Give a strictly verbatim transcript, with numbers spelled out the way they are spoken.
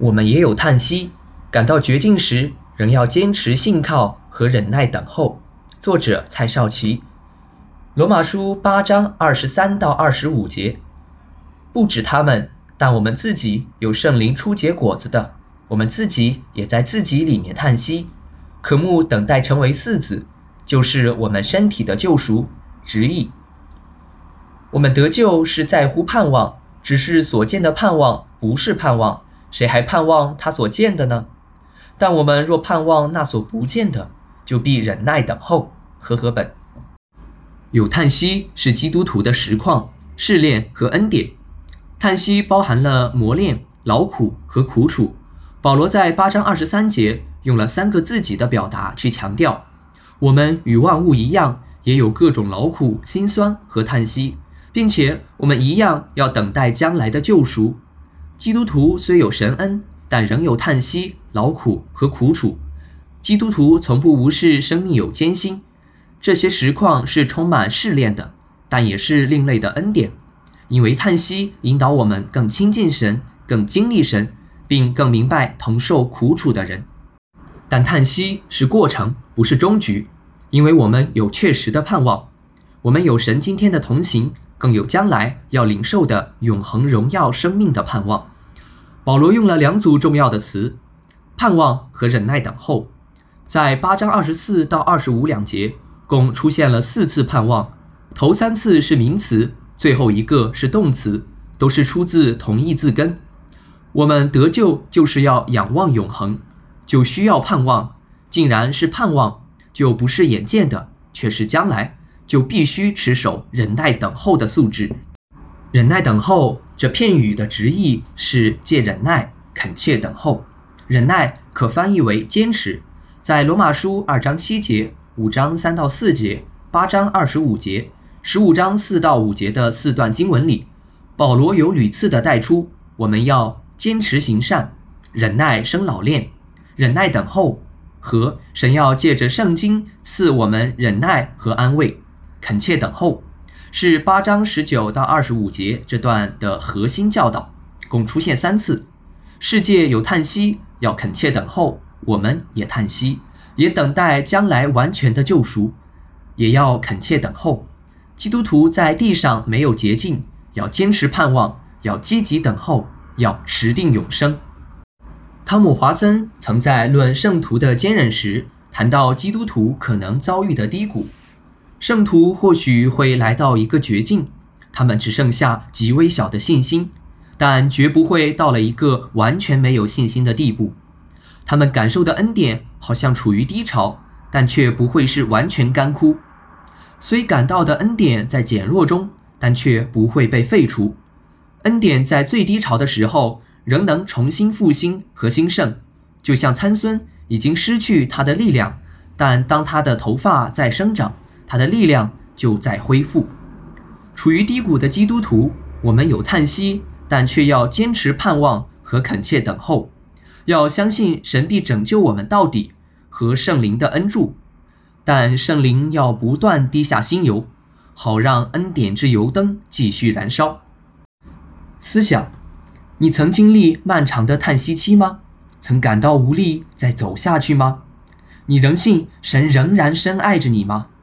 我们也有叹息，感到绝境时，仍要坚持信靠和忍耐等候。作者蔡少奇。罗马书八章二十三到二十五节，不止他们，但我们自己有圣灵初结果子的，我们自己也在自己里面叹息，渴慕等待成为嗣子，就是我们身体的救赎，直译。我们得救是在乎盼望，只是所见的盼望不是盼望，谁还盼望他所见的呢？但我们若盼望那所不见的，就必忍耐等候。和合本。有叹息是基督徒的实况、试炼和恩典。叹息包含了磨练、劳苦和苦楚。保罗在八章二十三节用了三个自己的表达去强调，我们与万物一样，也有各种劳苦、辛酸和叹息，并且我们一样要等待将来的救赎。基督徒虽有神恩，但仍有叹息、劳苦和苦楚。基督徒从不无视生命有艰辛，这些实况是充满试炼的，但也是另类的恩典，因为叹息引导我们更亲近神，更经历神，并更明白同受苦楚的人。但叹息是过程，不是终局，因为我们有确实的盼望，我们有神今天的同行，更有将来要领受的永恒荣耀生命的盼望。保罗用了两组重要的词，盼望和忍耐等候。在八章二十四到二十五两节共出现了四次盼望，头三次是名词，最后一个是动词，都是出自同一字根。我们得救就是要仰望永恒，就需要盼望，既然是盼望，就不是眼见的，却是将来，就必须持守忍耐等候的素质。忍耐等候这片语的直译是借忍耐恳切等候，忍耐可翻译为坚持。在罗马书二章七节、五章三到四节、八章二十五节、十五章四到五节的四段经文里，保罗有屡次的带出我们要坚持行善，忍耐生老练，忍耐等候，和神要借着圣经赐我们忍耐和安慰，恳切等候，是八章十九到二十五节这段的核心教导，共出现三次。世界有叹息，要恳切等候，我们也叹息，也等待将来完全的救赎，也要恳切等候。基督徒在地上没有捷径，要坚持盼望，要积极等候，要持定永生。汤姆·华森曾在论圣徒的坚韧时谈到基督徒可能遭遇的低谷。圣徒或许会来到一个绝境，他们只剩下极微小的信心，但绝不会到了一个完全没有信心的地步。他们感受的恩典好像处于低潮，但却不会是完全干枯。虽感到的恩典在减弱中，但却不会被废除。恩典在最低潮的时候仍能重新复兴和兴盛，就像参孙已经失去他的力量，但当他的头发在生长，他的力量就在恢复。处于低谷的基督徒，我们有叹息，但却要坚持盼望和恳切等候，要相信神必拯救我们到底，和圣灵的恩助。但圣灵要不断滴下新油，好让恩典之油灯继续燃烧。思想，你曾经历漫长的叹息期吗？曾感到无力再走下去吗？你仍信神仍然深爱着你吗？